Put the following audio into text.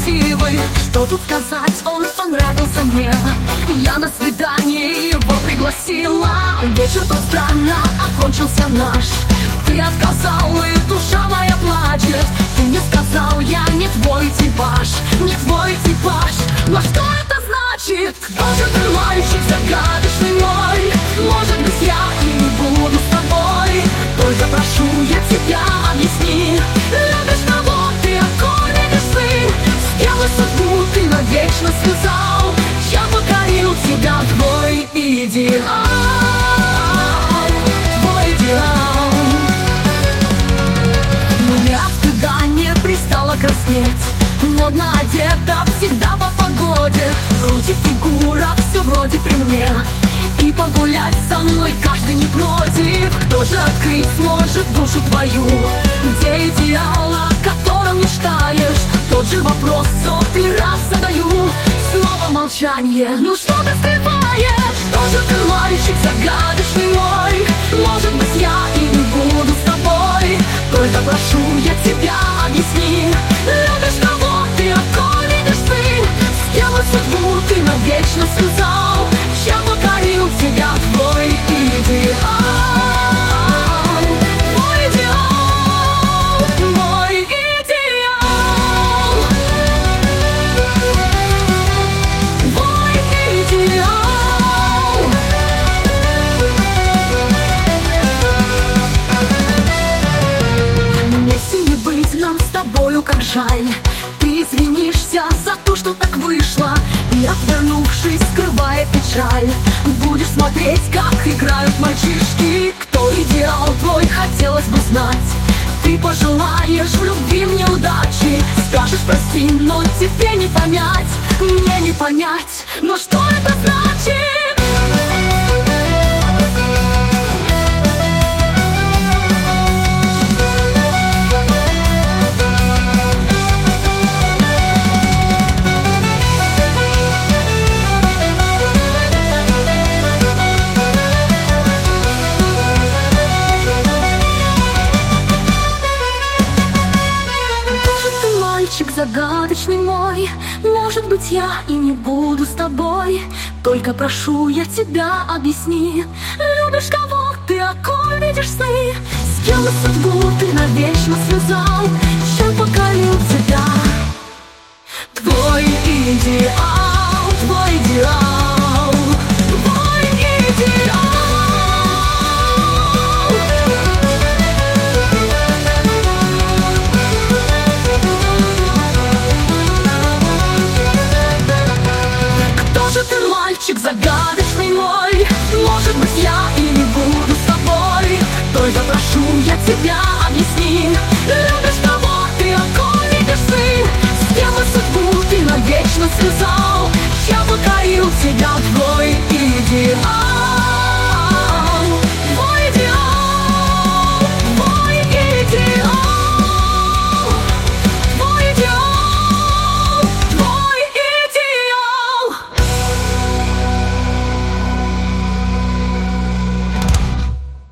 красивый. Что тут сказать, он понравился мне. Я на свидание его пригласила. Вечер тот странно окончился наш. Ты отказал, и душа моя плачет. Ты мне сказал, я не твой типаж, не твой типаж. Но что это значит? Кто же ты, мальчик загадочный мой? Может быть, я и не буду с тобой. Только прошу я тебя, объясни. Любишь кого ты, о ком видишь сын? С кем судьбу ты навечно связал? Я покорил тебя, твой идеал, твой идеал. Мне от стыда не пристало краснеть. Модно одета, всегда по погоде. Вроде фигура, все вроде при мне. И погулять со мной каждый не против. Кто же открыть сможет душу твою? Где идеал, о котором мечтаешь? Тот же вопрос сотый раз задаю. Снова молчание, ну что ты скрываешь? Кто же ты, мальчик загадочный мой? Может быть, я и не буду с тобой. Только прошу я тебя, объясни. Любишь кого ты, о ком видишь сын? С кем судьбу ты навечно связал? Я покорил тебя, твой идеал, твой идеал, мой идеал, твой идеал. Вместе не быть нам с тобою, как жаль. Ты извинишься за то, что так вышло, и, отвернувшись, скрывая печаль, будешь смотреть, как играют мальчишки. Кто идеал твой, хотелось бы знать. Ты пожелаешь в любви мне удачи, скажешь прости, но тебе не понять, мне не понять. Но что это значит? Загадочный мой, может быть, я и не буду с тобой. Только прошу я тебя, объясни. Любишь кого ты, о ком видишь сны? С кем судьбу ты навечно связал? Я покорил тебя, твой идеал.